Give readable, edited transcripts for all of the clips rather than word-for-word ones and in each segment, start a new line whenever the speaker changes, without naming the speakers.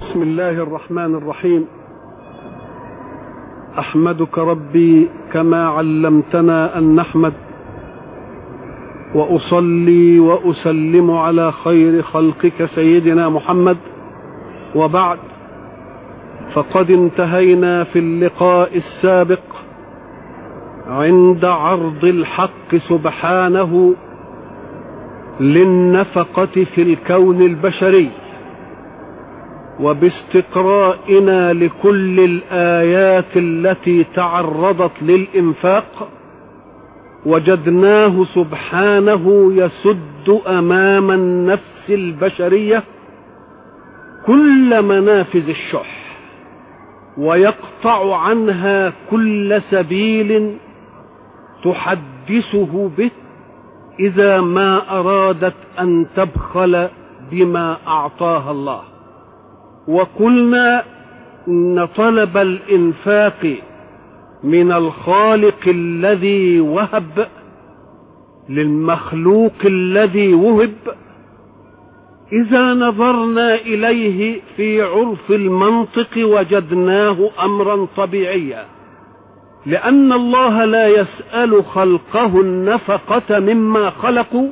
بسم الله الرحمن الرحيم. أحمدك ربي كما علمتنا أن نحمد، وأصلي وأسلم على خير خلقك سيدنا محمد، وبعد، فقد انتهينا في اللقاء السابق عند عرض الحق سبحانه للنفقة في الكون البشري، وباستقرائنا لكل الآيات التي تعرضت للإنفاق وجدناه سبحانه يسد أمام النفس البشرية كل منافذ الشح، ويقطع عنها كل سبيل تحدثه به إذا ما أرادت أن تبخل بما أعطاها الله. وقلنا إن طلب الإنفاق من الخالق الذي وهب للمخلوق الذي وهب، إذا نظرنا إليه في عرف المنطق وجدناه أمرا طبيعيا، لأن الله لا يسأل خلقه النفقة مما خلقوا،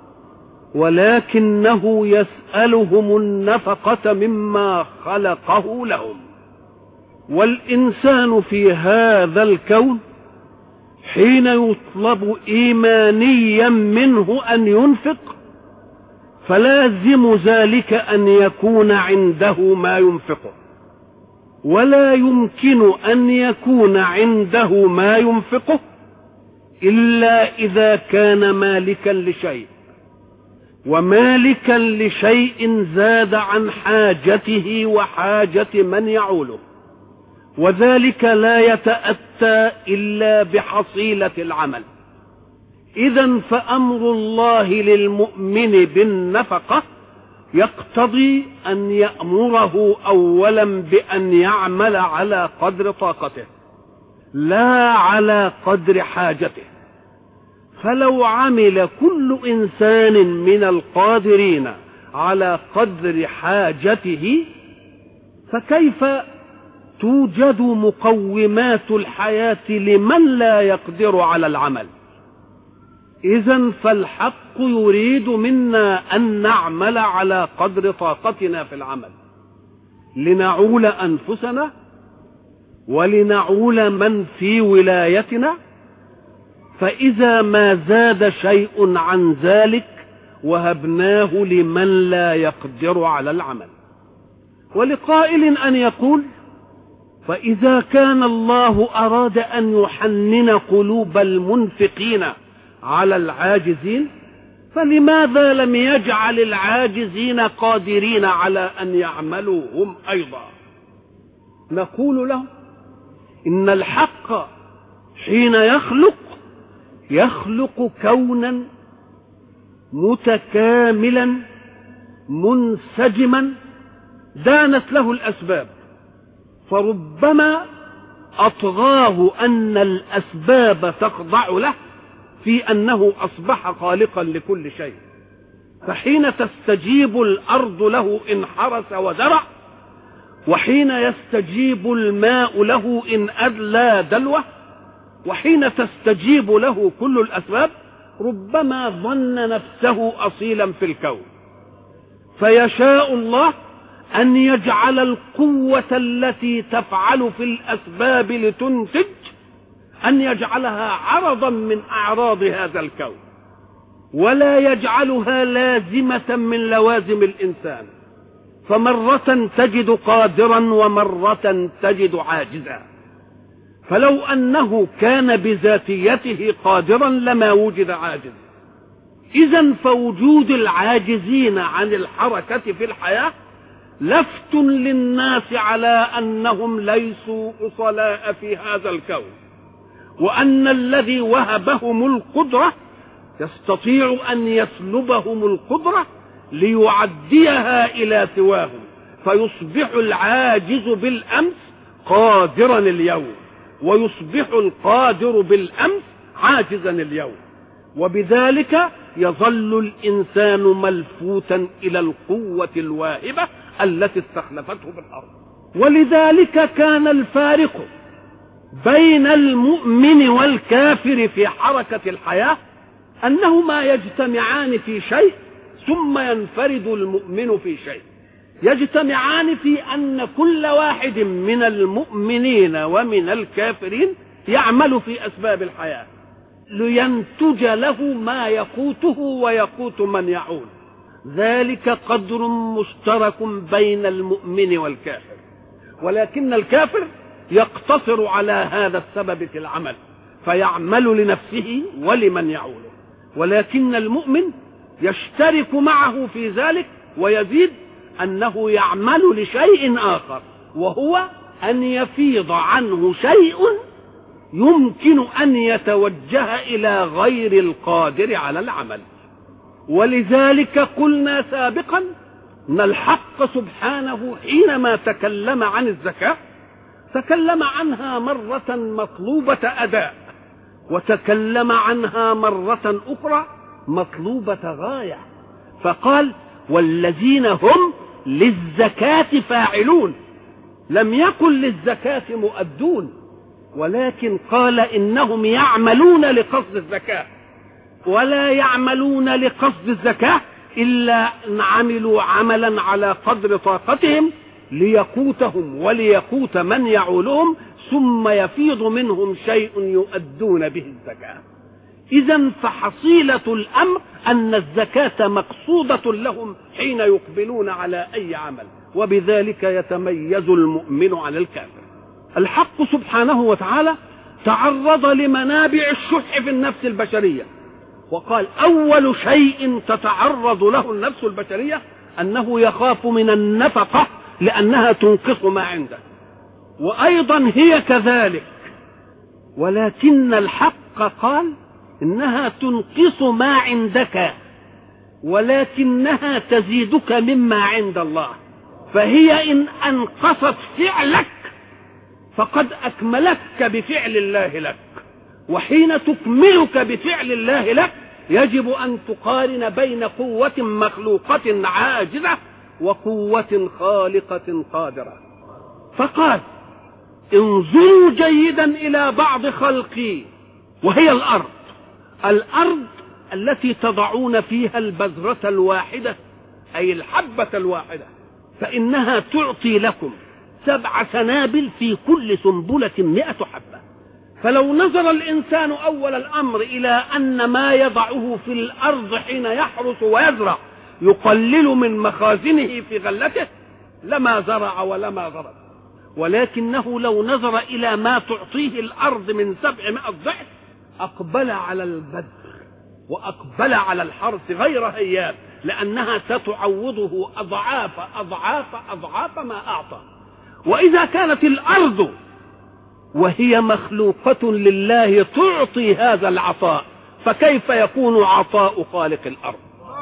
ولكنه يسألهم النفقة مما خلقه لهم. والإنسان في هذا الكون حين يطلب إيمانيا منه أن ينفق، فلازم ذلك أن يكون عنده ما ينفقه، ولا يمكن أن يكون عنده ما ينفقه إلا إذا كان مالكا لشيء، ومالكا لشيء زاد عن حاجته وحاجة من يعوله، وذلك لا يتأتى إلا بحصيلة العمل. إذن فأمر الله للمؤمن بالنفقة يقتضي أن يأمره أولا بأن يعمل على قدر طاقته لا على قدر حاجته. فلو عمل كل إنسان من القادرين على قدر حاجته، فكيف توجد مقومات الحياة لمن لا يقدر على العمل؟ إذن فالحق يريد منا أن نعمل على قدر طاقتنا في العمل، لنعول أنفسنا ولنعول من في ولايتنا. فإذا ما زاد شيء عن ذلك وهبناه لمن لا يقدر على العمل. ولقائل أن يقول: فإذا كان الله أراد أن يحنن قلوب المنفقين على العاجزين، فلماذا لم يجعل العاجزين قادرين على أن يعملوا هم أيضا؟ نقول لهم: إن الحق حين يخلق كونا متكاملا منسجما دانت له الأسباب، فربما أطغاه أن الأسباب تخضع له في أنه أصبح خالقا لكل شيء. فحين تستجيب الأرض له إن حرس وزرع، وحين يستجيب الماء له إن أدلى دلوه، وحين تستجيب له كل الأسباب، ربما ظن نفسه أصيلا في الكون، فيشاء الله أن يجعل القوة التي تفعل في الأسباب لتنتج أن يجعلها عرضا من أعراض هذا الكون، ولا يجعلها لازمة من لوازم الإنسان، فمرة تجد قادرا ومرة تجد عاجزا. فلو أنه كان بذاتيته قادرا لما وجد عاجز. إذن فوجود العاجزين عن الحركة في الحياة لفت للناس على أنهم ليسوا أصلاء في هذا الكون، وأن الذي وهبهم القدرة يستطيع أن يسلبهم القدرة ليعديها إلى سواهم، فيصبح العاجز بالأمس قادرا اليوم، ويصبح القادر بالأمس عاجزا اليوم، وبذلك يظل الإنسان ملفوتا إلى القوة الواهبة التي استخلفته في الأرض. ولذلك كان الفارق بين المؤمن والكافر في حركة الحياة أنهما يجتمعان في شيء ثم ينفرد المؤمن في شيء. يجتمعان في أن كل واحد من المؤمنين ومن الكافرين يعمل في أسباب الحياة لينتج له ما يقوته ويقوت من يعول. ذلك قدر مشترك بين المؤمن والكافر، ولكن الكافر يقتصر على هذا السبب في العمل فيعمل لنفسه ولمن يعوله، ولكن المؤمن يشترك معه في ذلك ويزيد أنه يعمل لشيء آخر، وهو أن يفيض عنه شيء يمكن أن يتوجه إلى غير القادر على العمل. ولذلك قلنا سابقا أن الحق سبحانه حينما تكلم عن الزكاة تكلم عنها مرة مطلوبة أداء، وتكلم عنها مرة أخرى مطلوبة غاية، فقال والذين هم للزكاة فاعلون. لم يقل للزكاة مؤدون، ولكن قال إنهم يعملون لقصد الزكاة، ولا يعملون لقصد الزكاة إلا أن عملوا عملا على قدر طاقتهم ليقوتهم وليقوت من يعولهم، ثم يفيض منهم شيء يؤدون به الزكاة. إذن فحصيلة الأمر أن الزكاة مقصودة لهم حين يقبلون على أي عمل، وبذلك يتميز المؤمن عن الكافر. الحق سبحانه وتعالى تعرض لمنابع الشح في النفس البشرية، وقال أول شيء تتعرض له النفس البشرية أنه يخاف من النفقة لأنها تنقص ما عنده، وأيضا هي كذلك، ولكن الحق قال إنها تنقص ما عندك ولكنها تزيدك مما عند الله. فهي إن أنقصت فعلك فقد أكملتك بفعل الله لك، وحين تكملك بفعل الله لك يجب أن تقارن بين قوة مخلوقة عاجزة وقوة خالقة قادرة. فقال انظروا جيدا إلى بعض خلقي، وهي الأرض التي تضعون فيها البذرة الواحدة أي الحبة الواحدة، فإنها تعطي لكم 7 سنابل في كل سنبلة 100 حبة. فلو نظر الإنسان أول الأمر إلى أن ما يضعه في الأرض حين يحرث ويزرع يقلل من مخازنه في غلته لما زرع ولما ضرب، ولكنه لو نظر إلى ما تعطيه الأرض من 700 ضعف أقبل على البذر وأقبل على الحرث غير هياب، لأنها ستعوضه أضعاف أضعاف أضعاف ما أعطى. وإذا كانت الأرض وهي مخلوقة لله تعطي هذا العطاء، فكيف يكون عطاء خالق الأرض؟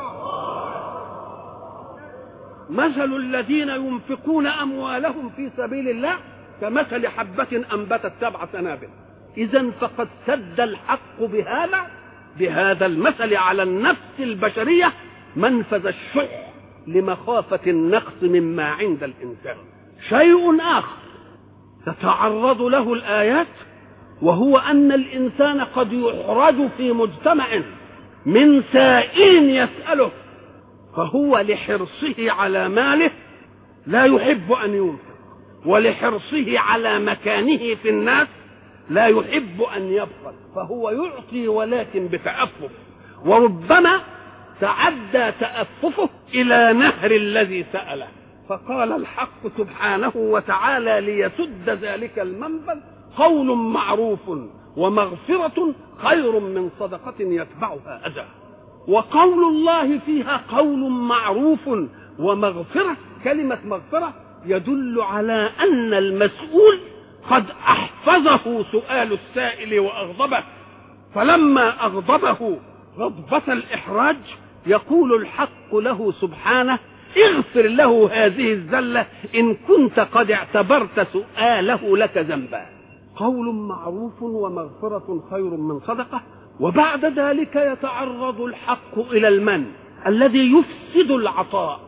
مثل الذين ينفقون أموالهم في سبيل الله كمثل حبة أنبتت 7 سنابل. إذن فقد سد الحق بهذا المثل على النفس البشرية منفذ الشح لمخافة النقص مما عند الإنسان. شيء آخر تتعرض له الآيات، وهو أن الإنسان قد يحرج في مجتمع من سائل يسأله، فهو لحرصه على ماله لا يحب أن ينفق، ولحرصه على مكانه في الناس لا يحب أن يبخل، فهو يعطي ولكن بتأفف، وربما تعدى تأففه إلى نهر الذي سأله. فقال الحق سبحانه وتعالى ليسد ذلك المنبذ قول معروف ومغفرة خير من صدقة يتبعها أذى. وقول الله فيها قول معروف ومغفرة، كلمة مغفرة يدل على أن المسؤول قد أحفظه سؤال السائل وأغضبه، فلما أغضبه غضبة الإحراج يقول الحق له سبحانه اغفر له هذه الزلة إن كنت قد اعتبرت سؤاله لك ذنبا. قول معروف ومغفرة خير من صدقة. وبعد ذلك يتعرض الحق إلى المن الذي يفسد العطاء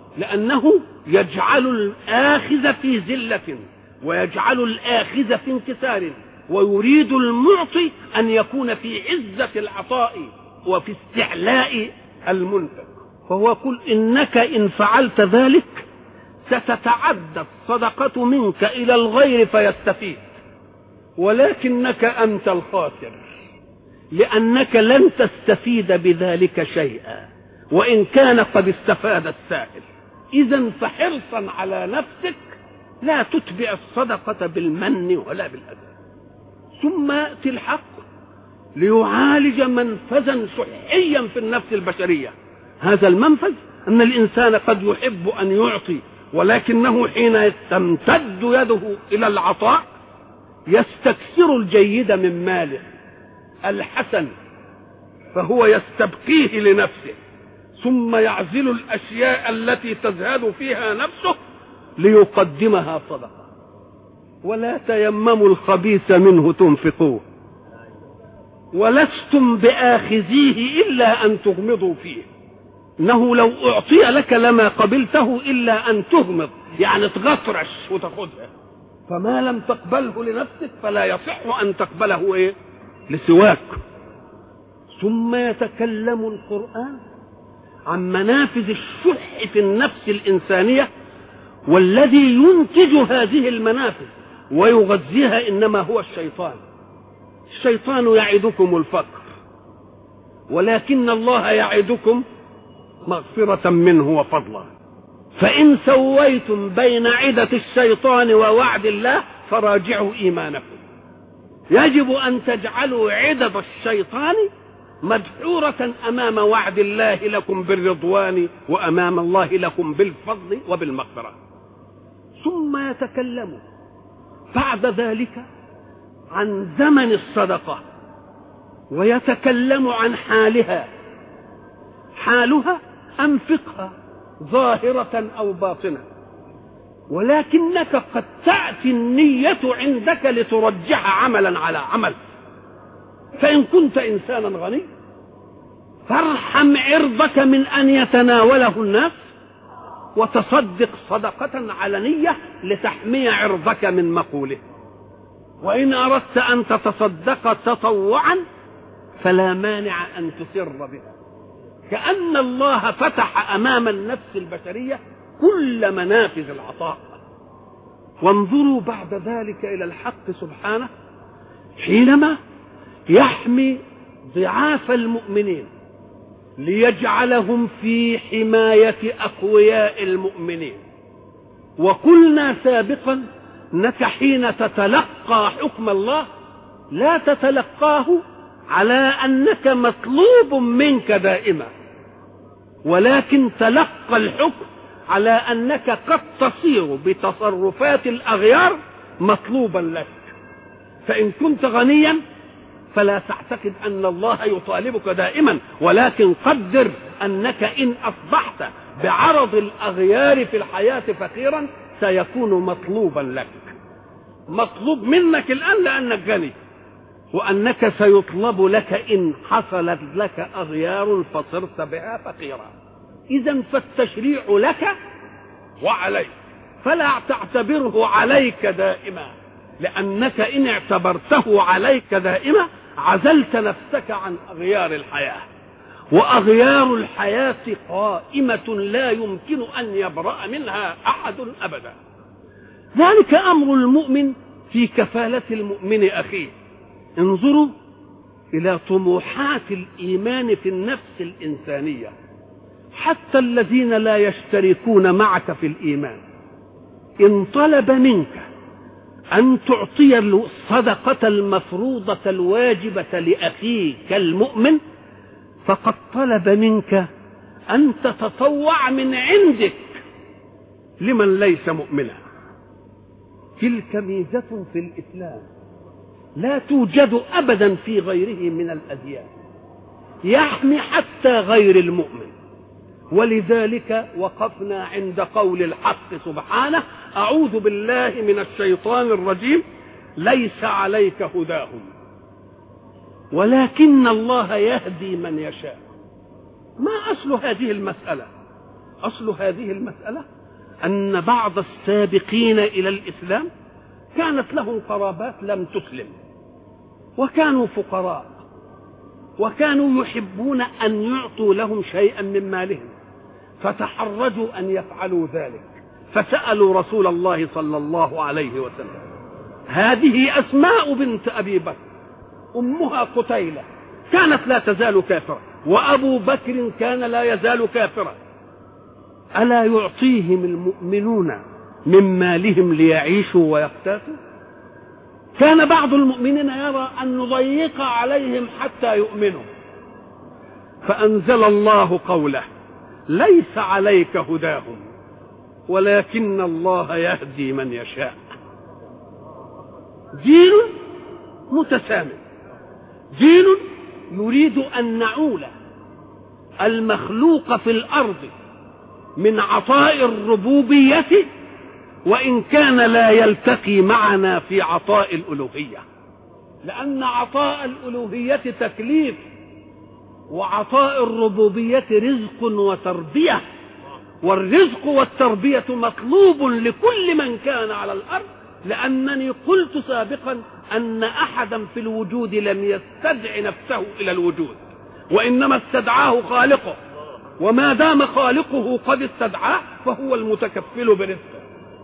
لأنه يجعل الآخذ في ذلة ويجعل الآخذ في انكسار، ويريد المعطي أن يكون في عزة العطاء وفي استعلاء المنفق. فهو يقول إنك إن فعلت ذلك ستتعدى الصدقة منك إلى الغير فيستفيد، ولكنك أنت الخاسر، لأنك لن تستفيد بذلك شيئا وإن كان قد استفاد السائل. إذن فحرصا على نفسك لا تتبع الصدقة بالمن ولا بالأذى. ثم يأتي الحق ليعالج منفذا صحيا في النفس البشرية. هذا المنفذ أن الإنسان قد يحب أن يعطي، ولكنه حين تمتد يده إلى العطاء يستكثر الجيد من ماله الحسن فهو يستبقيه لنفسه، ثم يعزل الأشياء التي تزهد فيها نفسه ليقدمها صدقة. ولا تيمموا الخبيث منه تنفقوه ولستم بآخذيه إلا أن تغمضوا فيه. إنه لو أعطي لك لما قبلته إلا أن تغمض، يعني تغطرش وتاخذها، فما لم تقبله لنفسك فلا يصح أن تقبله لسواك. ثم يتكلم القرآن عن منافذ الشح في النفس الإنسانية، والذي ينتج هذه المنافذ ويغذيها إنما هو الشيطان. الشيطان يعدكم الفقر، ولكن الله يعدكم مغفرة منه وفضلا. فإن سويتم بين عدة الشيطان ووعد الله فراجعوا إيمانكم. يجب أن تجعلوا عدة الشيطان مدحورة أمام وعد الله لكم بالرضوان وأمام الله لكم بالفضل وبالمغفرة. ثم يتكلم بعد ذلك عن زمن الصدقة ويتكلم عن حالها. حالها أنفقها ظاهرة أو باطنة، ولكنك قد تأتي النية عندك لترجح عملا على عمل. فإن كنت إنسانا غني فارحم عرضك من أن يتناوله الناس وتصدق صدقة علنية لتحمي عرضك من مقوله. وإن أردت أن تتصدق تطوعا فلا مانع أن تسر بها. كأن الله فتح أمام النفس البشرية كل منافذ العطاء. وانظروا بعد ذلك إلى الحق سبحانه حينما يحمي ضعاف المؤمنين ليجعلهم في حماية أقوياء المؤمنين. وقلنا سابقا أنك حين تتلقى حكم الله لا تتلقاه على أنك مطلوب منك دائما، ولكن تلقى الحكم على أنك قد تصير بتصرفات الأغيار مطلوبا لك. فإن كنت غنيا فلا تعتقد أن الله يطالبك دائما، ولكن قدر أنك إن أصبحت بعرض الأغيار في الحياة فقيرا سيكون مطلوبا لك، مطلوب منك الآن لأنك غني، وأنك سيطلب لك إن حصلت لك أغيار فصرت بها فقيرا. إذن فالتشريع لك وعليك، فلا تعتبره عليك دائما، لأنك إن اعتبرته عليك دائما عزلت نفسك عن أغيار الحياة، وأغيار الحياة قائمة لا يمكن أن يبرأ منها أحد أبدا. ذلك أمر المؤمن في كفالة المؤمن أخيه. انظروا إلى طموحات الإيمان في النفس الإنسانية. حتى الذين لا يشتركون معك في الإيمان إن طلب منك أن تعطي الصدقة المفروضة الواجبة لأخيك المؤمن فقد طلب منك أن تتطوع من عندك لمن ليس مؤمنا. تلك ميزة في الإسلام لا توجد أبدا في غيره من الأديان، يحمي حتى غير المؤمن. ولذلك وقفنا عند قول الحق سبحانه: أعوذ بالله من الشيطان الرجيم، ليس عليك هداهم ولكن الله يهدي من يشاء. ما أصل هذه المسألة؟ أصل هذه المسألة أن بعض السابقين إلى الإسلام كانت لهم قرابات لم تسلم، وكانوا فقراء، وكانوا يحبون أن يعطوا لهم شيئا من مالهم، فتحرجوا أن يفعلوا ذلك، فسألوا رسول الله صلى الله عليه وسلم. هذه أسماء بنت أبي بكر، أمها قتيلة كانت لا تزال كافرة، وأبو بكر كان لا يزال كافرا، ألا يعطيهم المؤمنون من مالهم ليعيشوا ويقتاتوا؟ كان بعض المؤمنين يرى أن نضيق عليهم حتى يؤمنوا، فأنزل الله قوله: ليس عليك هداهم ولكن الله يهدي من يشاء. دين متسامح، دين يريد أن نعول المخلوق في الأرض من عطاء الربوبية وإن كان لا يلتقي معنا في عطاء الألوهية، لأن عطاء الألوهية تكليف، وعطاء الربوبية رزق وتربية، والرزق والتربية مطلوب لكل من كان على الأرض، لأنني قلت سابقا أن أحدا في الوجود لم يستدع نفسه إلى الوجود، وإنما استدعاه خالقه، وما دام خالقه قد استدعاه فهو المتكفل برزقه.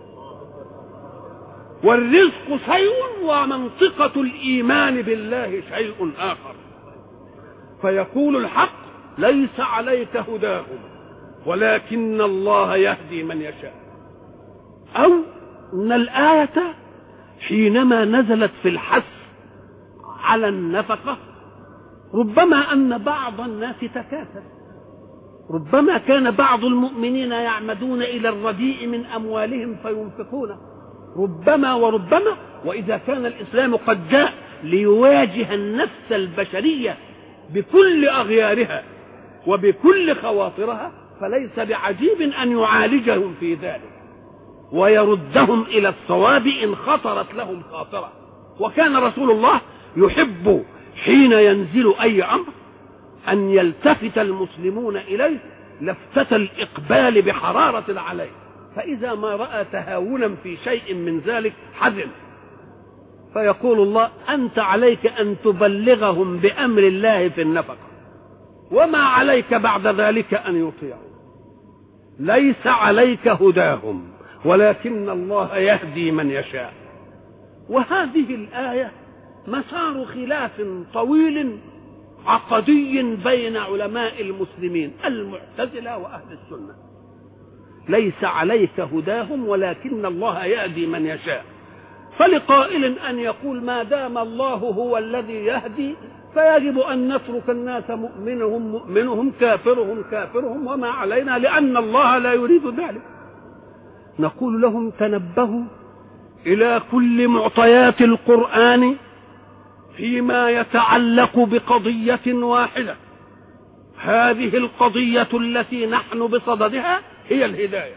والرزق شيء ومنطقة الإيمان بالله شيء آخر. فيقول الحق: ليس عليك هداهم ولكن الله يهدي من يشاء. أو أن الآية حينما نزلت في الحث على النفقة ربما أن بعض الناس تكاسل، ربما كان بعض المؤمنين يعمدون إلى الرديء من أموالهم فينفقون، ربما وربما. وإذا كان الإسلام قد جاء ليواجه النفس البشرية بكل أغيارها وبكل خواطرها، فليس بعجيب أن يعالجهم في ذلك ويردهم إلى الصواب إن خطرت لهم خاطرة. وكان رسول الله يحب حين ينزل أي أمر أن يلتفت المسلمون إليه لفتة الإقبال بحرارة عليه، فإذا ما رأى تهاونا في شيء من ذلك حزن، فيقول الله: أنت عليك أن تبلغهم بأمر الله في النفقة، وما عليك بعد ذلك أن يطيعوا. ليس عليك هداهم ولكن الله يهدي من يشاء. وهذه الآية مسار خلاف طويل عقدي بين علماء المسلمين المعتزلة وأهل السنة. ليس عليك هداهم ولكن الله يهدي من يشاء. فلقائل أن يقول: ما دام الله هو الذي يهدي فيجب أن نترك الناس مؤمنهم مؤمنهم كافرهم كافرهم وما علينا، لأن الله لا يريد ذلك. نقول لهم: تنبهوا إلى كل معطيات القرآن فيما يتعلق بقضية واحدة. هذه القضية التي نحن بصددها هي الهداية.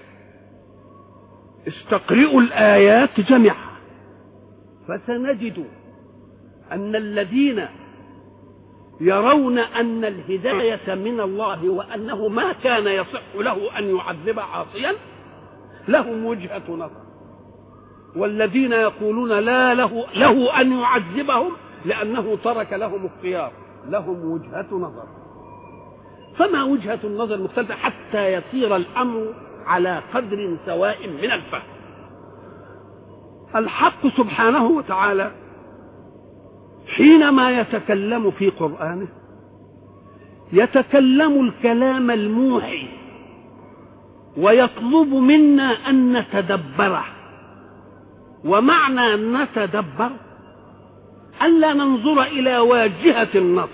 استقرئوا الآيات جميعا فسنجد أن الذين يرون أن الهداية من الله وأنه ما كان يصح له أن يعذب عاصيا لهم وجهة نظر، والذين يقولون لا له أن يعذبهم لأنه ترك لهم الخيار لهم وجهة نظر. فما وجهة النظر مختلفة حتى يصير الأمر على قدر سواء من الفهم. الحق سبحانه وتعالى حينما يتكلم في قرآنه يتكلم الكلام الموحي ويطلب منا أن نتدبره. ومعنى أن نتدبر ألا ننظر إلى واجهة النص،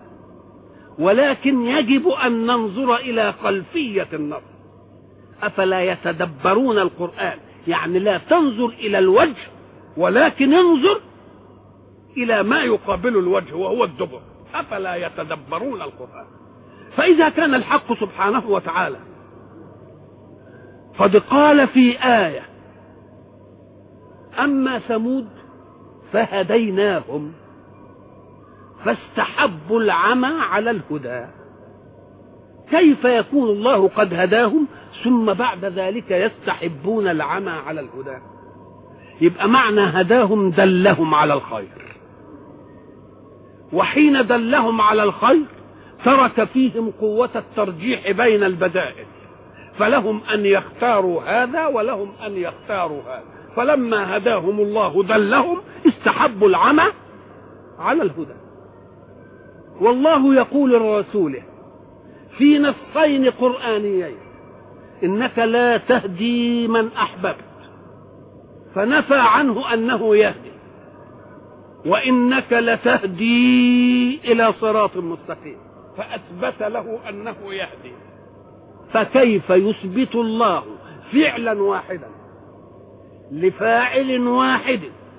ولكن يجب أن ننظر إلى خلفية النص. أفلا يتدبرون القرآن؟ يعني لا تنظر إلى الوجه ولكن انظر إلى ما يقابل الوجه وهو الدبر. أفلا يتدبرون القرآن؟ فإذا كان الحق سبحانه وتعالى قد قال في آية: أما ثمود فهديناهم فاستحبوا العمى على الهدى، كيف يكون الله قد هداهم ثم بعد ذلك يستحبون العمى على الهدى. يبقى معنى هداهم دلهم على الخير، وحين دلهم على الخير ترك فيهم قوة الترجيح بين البدائل، فلهم أن يختاروا هذا ولهم أن يختاروا هذا. فلما هداهم الله دلهم استحبوا العمى على الهدى. والله يقول لرسوله في نصين قرآنيين: إنك لا تهدي من أحببت، فنفى عنه أنه يهدي، وإنك لتهدي إلى صراط مستقيم، فأثبت له أنه يهدي. فكيف يثبت الله فعلا واحدا لفاعل واحد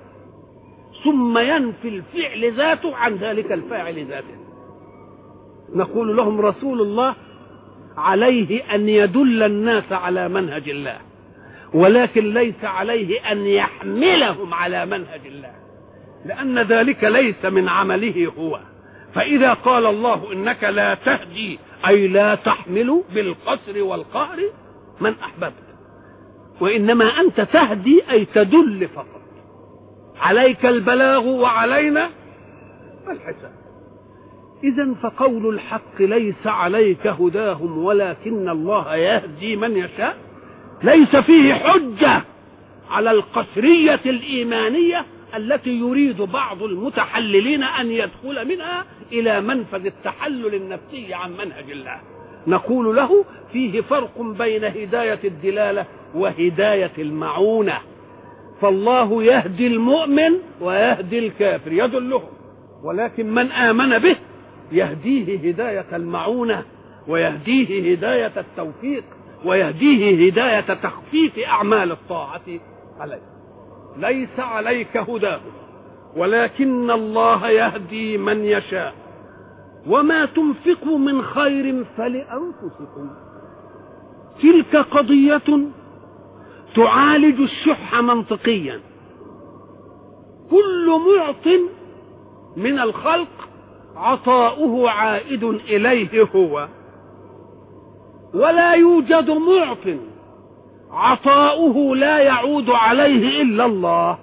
ثم ينفي الفعل ذاته عن ذلك الفاعل ذاته؟ نقول لهم رسول الله عليه أن يدل الناس على منهج الله، ولكن ليس عليه أن يحملهم على منهج الله، لأن ذلك ليس من عمله هو. فإذا قال الله إنك لا تهدي أي لا تحمل بالقصر والقهر من أحببت، وإنما أنت تهدي أي تدل فقط، عليك البلاغ وعلينا الحساب. إذن فقول الحق ليس عليك هداهم ولكن الله يهدي من يشاء ليس فيه حجة على القصرية الإيمانية التي يريد بعض المتحللين أن يدخل منها إلى منفذ التحلل النفسي عن منهج الله. نقول له فيه فرق بين هداية الدلالة وهداية المعونة. فالله يهدي المؤمن ويهدي الكافر، يدلهم، ولكن من آمن به يهديه هداية المعونة، ويهديه هداية التوفيق، ويهديه هداية تخفيف أعمال الطاعة عليه. ليس عليك هداه ولكن الله يهدي من يشاء، وما تنفقوا من خير فلأنفسكم. تلك قضية تعالج الشح منطقيا. كل معط من الخلق عطاؤه عائد إليه هو، ولا يوجد معط عطاؤه لا يعود عليه إلا الله.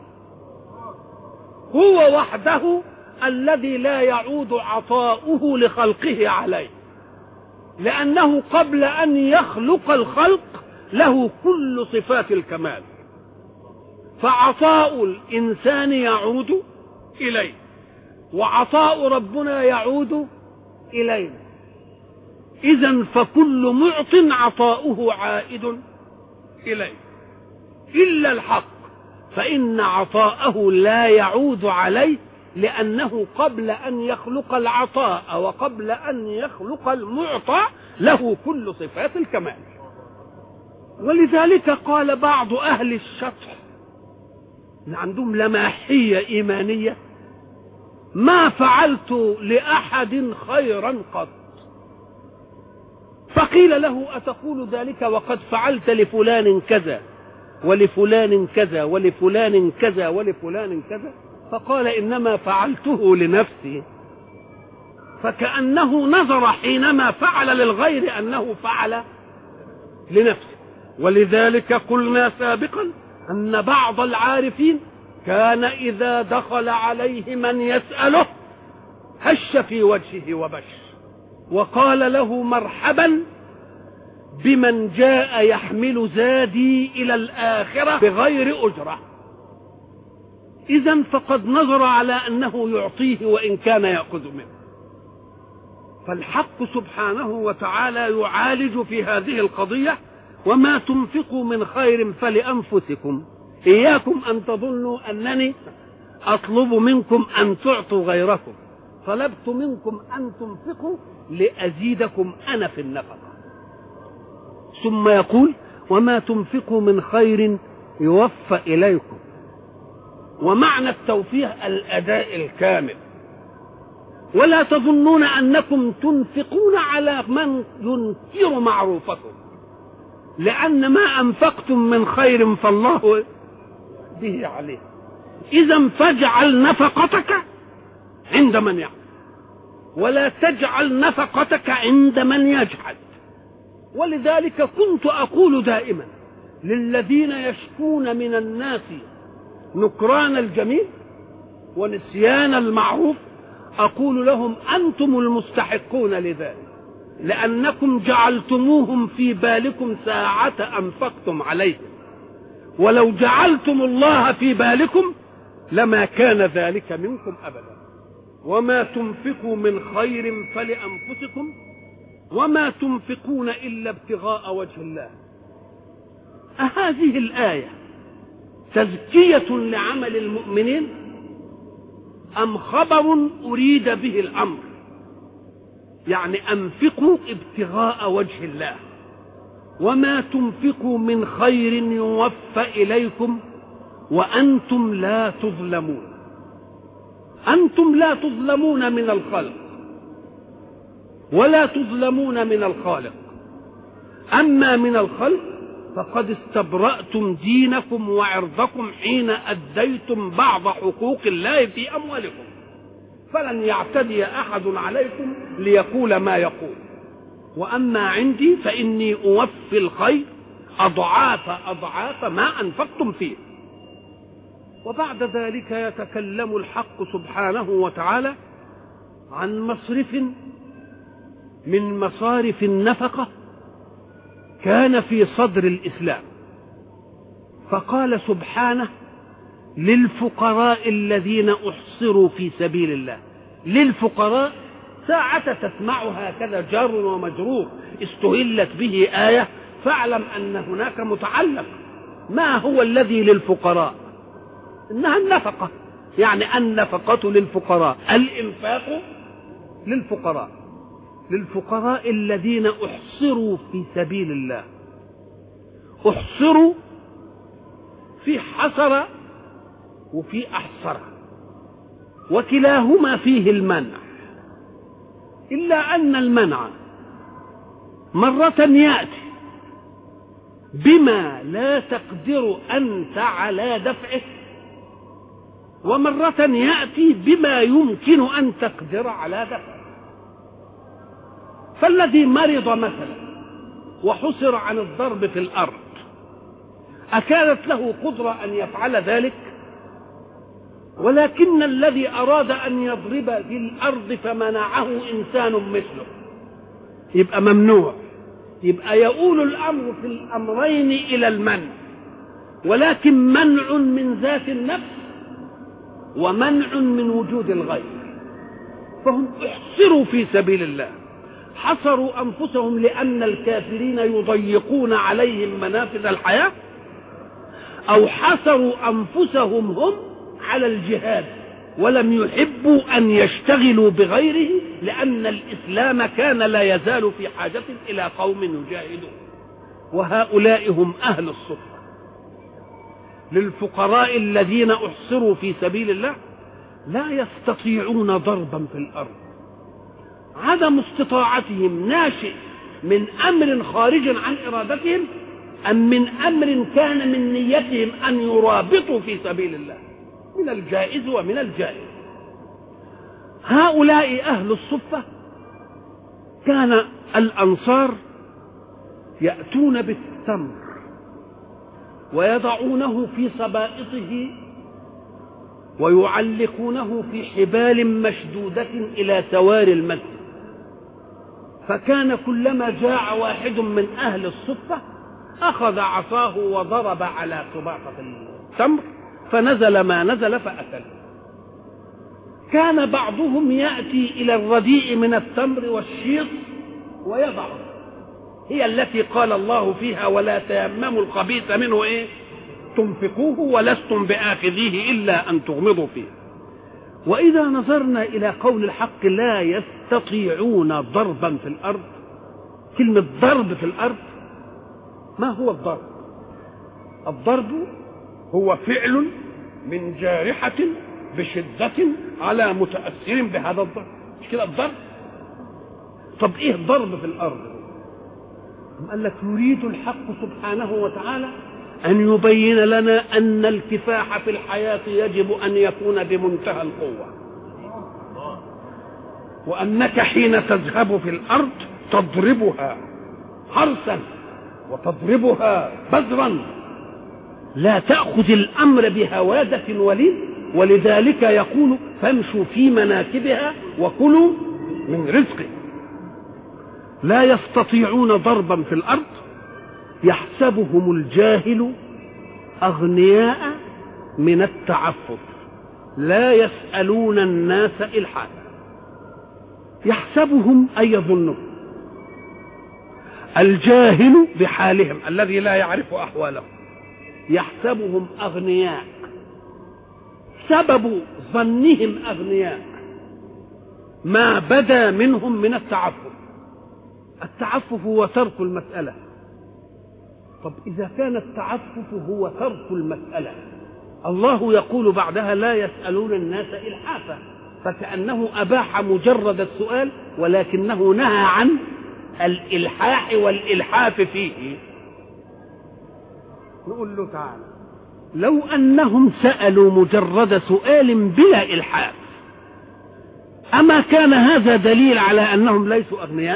هو وحده الذي لا يعود عطاؤه لخلقه عليه، لأنه قبل أن يخلق الخلق له كل صفات الكمال، فعطاء الإنسان يعود إليه، وعطاء ربنا يعود إلينا. إذن فكل معط عطاؤه عائد إليه إلا الحق، فإن عطاءه لا يعود عليه، لأنه قبل أن يخلق العطاء وقبل أن يخلق المعطى له كل صفات الكمال. ولذلك قال بعض أهل الشطح اللي عندهم لماحية إيمانية: ما فعلت لأحد خيرا قط. فقيل له: أتقول ذلك وقد فعلت لفلان كذا ولفلان كذا ولفلان كذا ولفلان كذا؟ فقال: إنما فعلته لنفسي. فكأنه نظر حينما فعل للغير أنه فعل لنفسه. ولذلك قلنا سابقا أن بعض العارفين كان إذا دخل عليه من يسأله هش في وجهه وبش، وقال له: مرحبا بمن جاء يحمل زادي إلى الآخرة بغير أجرة. إذن فقد نظر على أنه يعطيه وإن كان يأخذ منه. فالحق سبحانه وتعالى يعالج في هذه القضية: وما تنفقوا من خير فلأنفسكم. إياكم أن تظنوا أنني أطلب منكم أن تعطوا غيركم، طلبت منكم أن تنفقوا لأزيدكم أنا في النفقة. ثم يقول: وما تنفقوا من خير يوفى إليكم. ومعنى التوفيه الأداء الكامل. ولا تظنون أنكم تنفقون على من ينكر معروفكم، لأن ما أنفقتم من خير فالله به عليه. إذا فاجعل نفقتك عند من يعمل، ولا تجعل نفقتك عند من يجحد. ولذلك كنت أقول دائما للذين يشكون من الناس نكران الجميل ونسيان المعروف، أقول لهم أنتم المستحقون لذلك، لأنكم جعلتموهم في بالكم ساعة أنفقتم عليهم، ولو جعلتم الله في بالكم لما كان ذلك منكم أبدا. وما تنفقوا من خير فلأنفسكم وما تنفقون إلا ابتغاء وجه الله. هذه الآية تزكية لعمل المؤمنين أم خبر أريد به الأمر؟ يعني أنفقوا ابتغاء وجه الله، وما تنفقوا من خير يوفى إليكم وأنتم لا تظلمون. أنتم لا تظلمون من الخلق ولا تظلمون من الخالق، أما من الخلق فقد استبرأتم دينكم وعرضكم حين أديتم بعض حقوق الله في أموالكم، فلن يعتدي أحد عليكم ليقول ما يقول. وأما عندي فإني أوفي الخير أضعاف ما أنفقتم فيه. وبعد ذلك يتكلم الحق سبحانه وتعالى عن مصرف من مصارف النفقة كان في صدر الإسلام، فقال سبحانه للفقراء الذين أحصروا في سبيل الله. للفقراء ساعة تسمع هكذا جار ومجرور استهلت به آية فاعلم أن هناك متعلق. ما هو الذي للفقراء؟ إنها النفقة، يعني النفقة للفقراء، الإنفاق للفقراء، للفقراء الذين أحصروا في سبيل الله. أحصروا في حصر وفي أحصر، وكلاهما فيه المنع، إلا أن المنع مرة يأتي بما لا تقدر أنت على دفعه، ومرة يأتي بما يمكن أن تقدر على دفعه. فالذي مرض مثلا وحصر عن الضرب في الأرض أكانت له قدرة أن يفعل ذلك؟ ولكن الذي أراد أن يضرب في الأرض فمنعه إنسان مثله يبقى ممنوع. يبقى يؤول الأمر في الأمرين إلى المنع، ولكن منع من ذات النفس ومنع من وجود الغير. فهم احصروا في سبيل الله، حصروا أنفسهم لأن الكافرين يضيقون عليهم منافذ الحياة، أو حصروا أنفسهم هم على الجهاد ولم يحبوا أن يشتغلوا بغيره، لأن الإسلام كان لا يزال في حاجة إلى قوم يجاهدون، وهؤلاء هم أهل الصفة. للفقراء الذين أحصروا في سبيل الله لا يستطيعون ضربا في الأرض. عدم استطاعتهم ناشئ من أمر خارج عن إرادتهم أم من أمر كان من نيتهم أن يرابطوا في سبيل الله؟ من الجائز ومن الجائز. هؤلاء أهل الصفة كان الأنصار يأتون بالتمر ويضعونه في صبائطه ويعلقونه في حبال مشدودة إلى سواري المسجد، فكان كلما جاع واحد من أهل الصفة أخذ عصاه وضرب على طباقة التمر فنزل ما نزل فأكل. كان بعضهم يأتي إلى الرديء من التمر والشيط ويضعه، هي التي قال الله فيها ولا تيمموا الخبيث منه تنفقوه ولستم بآخذيه إلا أن تغمضوا فيه. وإذا نظرنا إلى قول الحق لا يستطيعون ضربا في الأرض، كلمة ضرب في الأرض، ما هو الضرب؟ الضرب هو فعل من جارحة بشدة على متأثر بهذا الضرب، مش كده الضرب؟ طب إيه الضرب في الأرض؟ قال لك يريد الحق سبحانه وتعالى أن يبين لنا أن الكفاح في الحياة يجب أن يكون بمنتهى القوة، وأنك حين تذهب في الأرض تضربها حرسا وتضربها بزرا، لا تأخذ الأمر بهوادة وليد. ولذلك يقول فامشوا في مناكبها وكلوا من رزقه. لا يستطيعون ضربا في الأرض، يحسبهم الجاهل أغنياء من التعفف، لا يسألون الناس إلحافا. يحسبهم أي يظنهم، الجاهل بحالهم الذي لا يعرف أحوالهم يحسبهم أغنياء. سبب ظنهم أغنياء ما بدا منهم من التعفف. التعفف هو ترك المسألة. طب إذا كان التعفف هو ترك المسألة، الله يقول بعدها لا يسألون الناس إلحافا، فكأنه أباح مجرد السؤال ولكنه نهى عن الإلحاح والإلحاف فيه. نقول له تعالى، لو أنهم سألوا مجرد سؤال بلا إلحاف أما كان هذا دليل على أنهم ليسوا أغنياء؟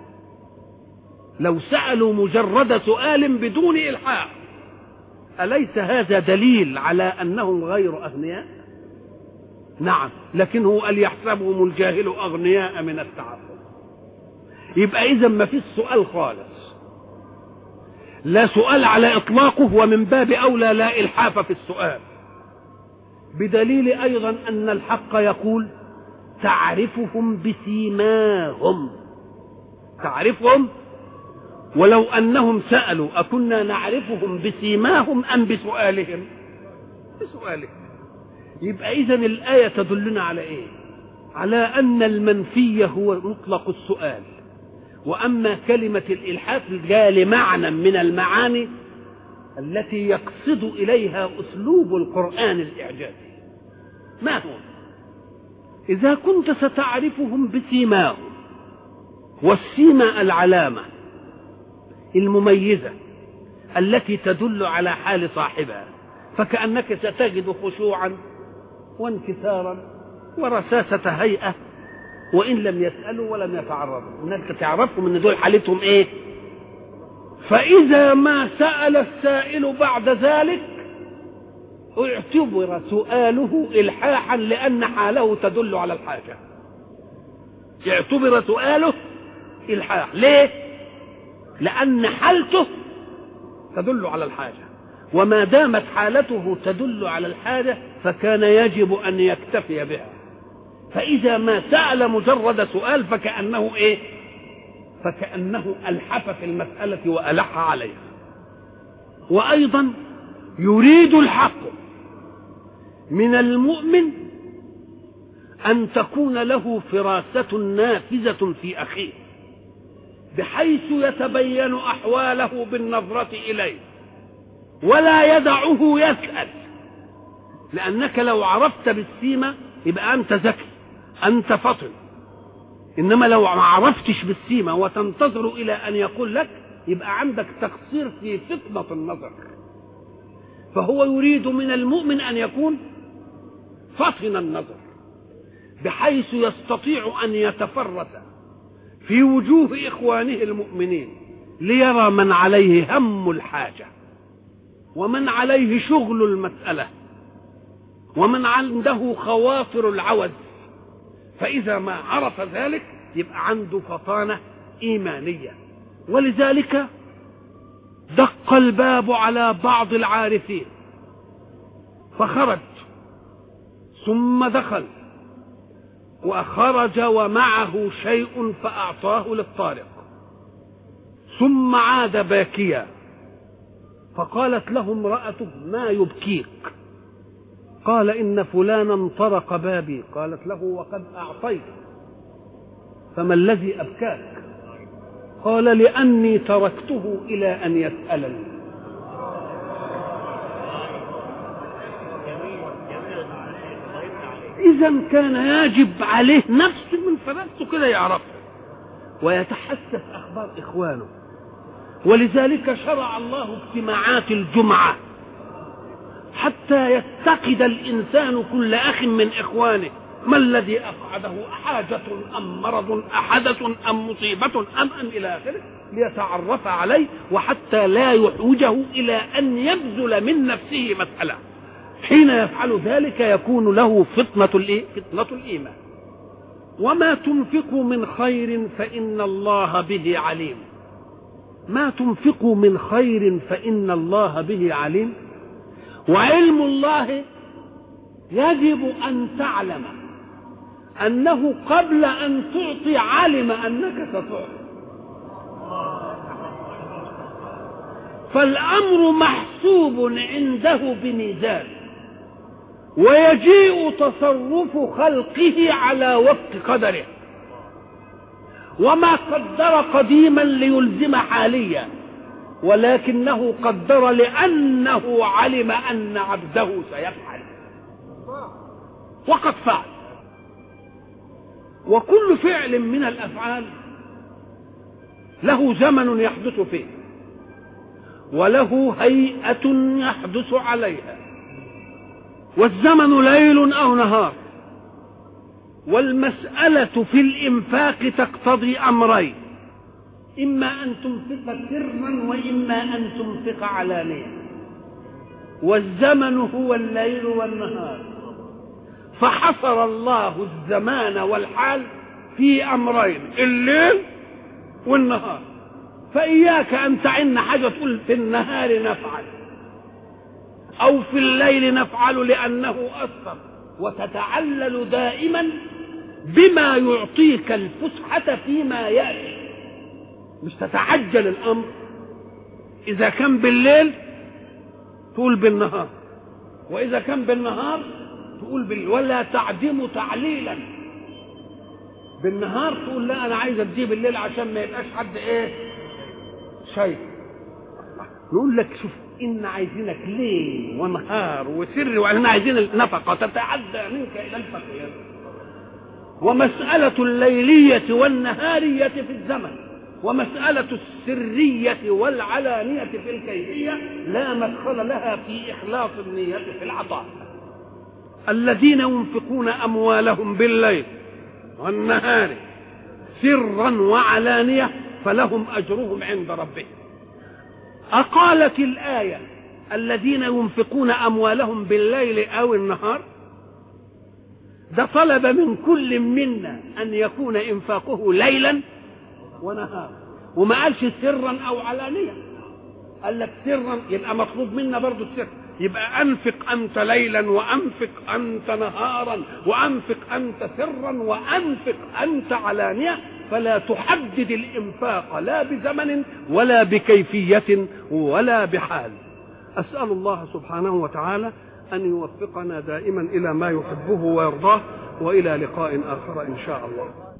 لو سألوا مجرد سؤال بدون إلحاح أليس هذا دليل على أنهم غير أغنياء؟ نعم، لكنه قال يحسبهم الجاهل أغنياء من التعفف. يبقى إذا ما فيش سؤال خالص، لا سؤال على إطلاقه، ومن باب أولى لا إلحاف في السؤال، بدليل أيضا أن الحق يقول تعرفهم بسيماهم. تعرفهم، ولو أنهم سألوا أكنا نعرفهم بسيماهم أم بسؤالهم؟ بسؤالهم. يبقى إذن الآية تدلنا على إيه؟ على أن المنفي هو مطلق السؤال، وأما كلمة الإلحاف جاء لمعنى من المعاني التي يقصد إليها أسلوب القرآن الإعجازي. ما هو؟ إذا كنت ستعرفهم بسيماهم، والسيمة العلامة المميزة التي تدل على حال صاحبها، فكأنك ستجد خشوعا وانكسارا ورساسة هيئة وإن لم يسألوا ولم يتعرضوا، إنك تعرفهم إن دول حالتهم إيه. فإذا ما سأل السائل بعد ذلك اعتبر سؤاله إلحاحا لأن حاله تدل على الحاجة. اعتبر سؤاله إلحاح. ليه؟ لأن حالته تدل على الحاجة، وما دامت حالته تدل على الحاجة فكان يجب أن يكتفي بها. فإذا ما سأل مجرد سؤال فكأنه إيه؟ فكأنه ألحف في المسألة وألح عليها. وأيضا يريد الحق من المؤمن أن تكون له فراسة نافذة في أخيه، بحيث يتبين أحواله بالنظرة إليه ولا يدعه يسأل، لأنك لو عرفت بالسيمة يبقى أنت ذكي، أنت فطن. إنما لو ما عرفتش بالسيمة وتنتظر إلى أن يقول لك يبقى عندك تقصير في فطنة النظر. فهو يريد من المؤمن أن يكون فطن النظر بحيث يستطيع أن يتفرس في وجوه إخوانه المؤمنين ليرى من عليه هم الحاجة، ومن عليه شغل المسألة، ومن عنده خواطر العوز. فإذا ما عرف ذلك يبقى عنده فطانة إيمانية. ولذلك دق الباب على بعض العارفين فخرج، ثم دخل وخرج ومعه شيء فأعطاه للطارق، ثم عاد باكيا. فقالت له امرأته ما يبكيك؟ قال إن فلانا طرق بابي. قالت له وقد أعطيت، فما الذي أبكاك؟ قال لأني تركته إلى أن يسألني. إذا كان يجب عليه نفسه من فرنسه كده يعرفه ويتحسس أخبار إخوانه. ولذلك شرع الله اجتماعات الجمعة حتى يتقد الإنسان كل أخ من إخوانه ما الذي أقعده، أحاجة أم مرض، أحدث أم مصيبة أم إلى آخره، ليتعرف عليه وحتى لا يحوجه إلى أن يبذل من نفسه مسألة. حين يفعل ذلك يكون له فطنة الإيمان. وما تنفقوا من خير فإن الله به عليم. ما تنفقوا من خير فإن الله به عليم. وعلم الله يجب أن تعلم أنه قبل أن تعطي علم أنك ستعطي، فالأمر محسوب عنده بميزان، ويجيء تصرف خلقه على وفق قدره. وما قدر قديما ليلزم حاليا، ولكنه قدر لأنه علم أن عبده سيفعل وقد فعل. وكل فعل من الأفعال له زمن يحدث فيه، وله هيئة يحدث عليها، والزمن ليل أو نهار. والمسألة في الإنفاق تقتضي أمرين: إما أن تنفق سرا وإما أن تنفق علانية، والزمن هو الليل والنهار. فحصر الله الزمان والحال في أمرين: الليل والنهار. فإياك أن تعن حاجة تقول في النهار نفعل أو في الليل نفعل لأنه أثر، وتتعلل دائما بما يعطيك الفسحة فيما يأتي، مش تتعجل الأمر. إذا كان بالليل تقول بالنهار، وإذا كان بالنهار تقول بالليل، ولا تعدم تعليلا. بالنهار تقول لا أنا عايز أديه بالليل عشان ما يبقاش حد شيء. نقول لك شوف، إن عايزينك ليل ونهار وسر، وإحنا عايزين النفقة تتعدى منك إلى الفقير. ومسألة الليلية والنهارية في الزمن، ومسألة السرية والعلانية في الكيفية لا مدخل لها في إخلاص النية في العطاء. الذين ينفقون أموالهم بالليل والنهار سرا وعلانية فلهم أجرهم عند ربهم. أقالت الآية الذين ينفقون أموالهم بالليل أو النهار؟ ده طلب من كل منا أن يكون إنفاقه ليلا ونهار، وما قالش سرا أو علانية. قال لك سرا، يبقى مطلوب منا برضو السر. يبقى أنفق أنت ليلا، وأنفق أنت نهارا، وأنفق أنت سرا، وأنفق أنت علانية. فلا تحدد الإنفاق لا بزمن ولا بكيفية ولا بحال. أسأل الله سبحانه وتعالى أن يوفقنا دائما إلى ما يحبه ويرضاه، وإلى لقاء آخر إن شاء الله.